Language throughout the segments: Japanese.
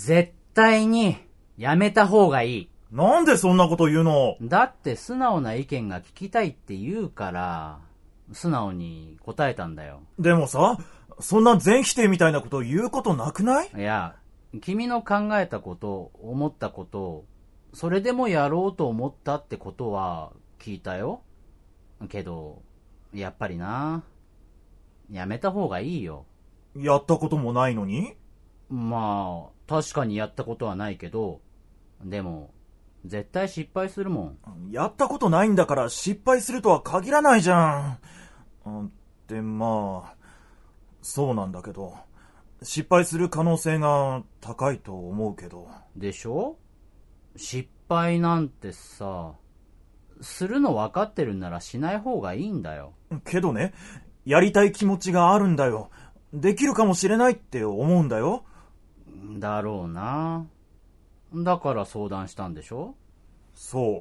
絶対にやめた方がいい。 なんでそんなこと言うの？ だって素直な意見が聞きたいって言うから、素直に答えたんだよ。 でもさ、そんな全否定みたいなこと言うことなくない？ いや、君の考えたこと、思ったこと、それでもやろうと思ったってことは聞いたよ。けど、やっぱりな、やめた方がいいよ。 やったこともないのに？ まあ、確かにやったことはないけど、でも、絶対失敗するもん。やったことないんだから失敗するとは限らないじゃん。で、まあ、そうなんだけど、失敗する可能性が高いと思うけど。 でしょ？失敗なんてさ、するの分かってるんならしない方がいいんだよ。 けどね、やりたい気持ちがあるんだよ。できるかもしれないって思うんだよ。 だろうな。だから相談したんでしょ？ そう。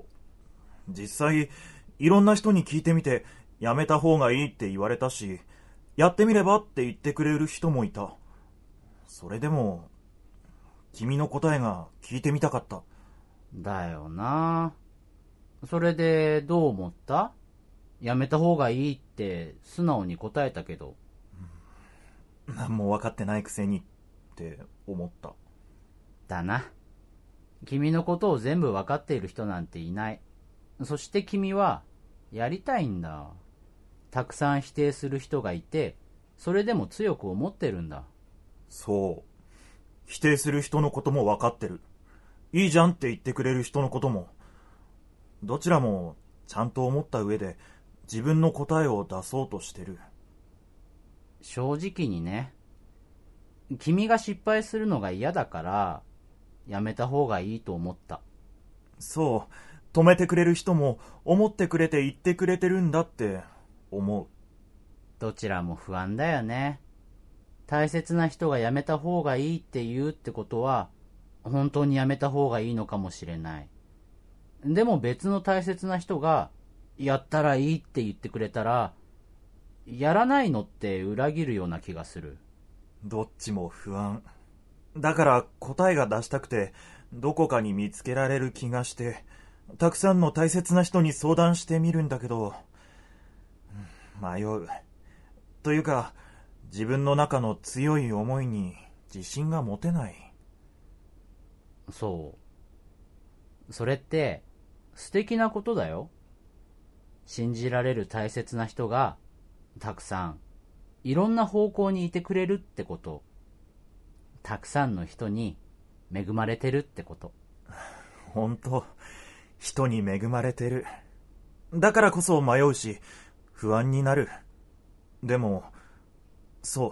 実際、いろんな人に聞いてみて、やめた方がいいって言われたし、やってみればって言ってくれる人もいた。それでも、君の答えが聞いてみたかった。 だよな。それでどう思った？やめた方がいいって素直に答えたけど。 何も分かってないくせにって思った。 だな。君のことを全部分かっている人なんていない。そして君はやりたいんだ。たくさん否定する人がいて、それでも強く思ってるんだ。 そう。否定する人のことも分かってる。いいじゃんって言ってくれる人のことも。どちらもちゃんと思った上で自分の答えを出そうとしてる。 正直にね、君が失敗するのが嫌だからやめた方がいいと思った。 そう、止めてくれる人も思ってくれて言ってくれてるんだって思う。 どちらも不安だよね。大切な人がやめた方がいいって言うってことは本当にやめた方がいいのかもしれない。でも別の大切な人がやったらいいって言ってくれたら、やらないのって裏切るような気がする。 どっちも不安。だから答えが出したくて、どこかに見つけられる気がして、たくさんの大切な人に相談してみるんだけど、迷う。というか、自分の中の強い思いに自信が持てない。 そう。それって素敵なことだよ。信じられる大切な人がたくさんいろんな方向にいてくれるってこと。たくさんの人に恵まれてるってこと。 ほんと、人に恵まれてる。だからこそ迷うし、不安になる。でも、そう、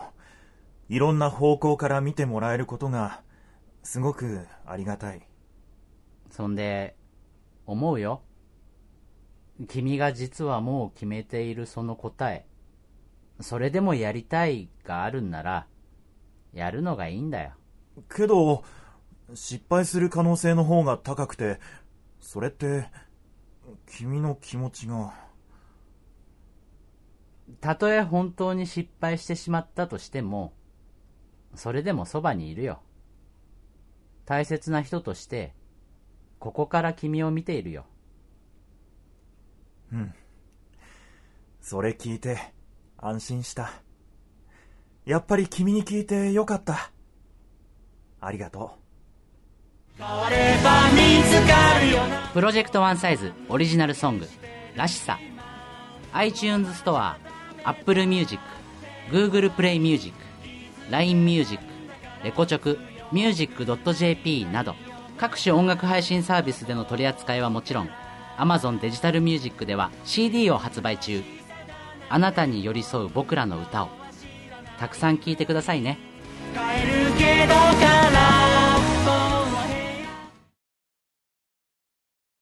いろんな方向から見てもらえることが、すごくありがたい。 そんで、思うよ。君が実はもう決めているその答え、それでもやりたいがあるんなら、やるのがいいんだよ。 けど、失敗する可能性の方が高くて、それって、君の気持ちが。 たとえ本当に失敗してしまったとしても、それでもそばにいるよ。大切な人として、ここから君を見ているよ。 うん。それ聞いて、安心した。やっぱり君に聞いてよかった。ありがとう。 プロジェクトワンサイズオリジナルソングらしさ iTunes ストア、Apple Music、Google Play Music、LINE Music、レコチョク、music.jp など各種音楽配信サービスでの取り扱いはもちろん Amazon デジタルミュージックでは CD を発売中。あなたに寄り添う僕らの歌をたくさん聴いてくださいね。帰るけどから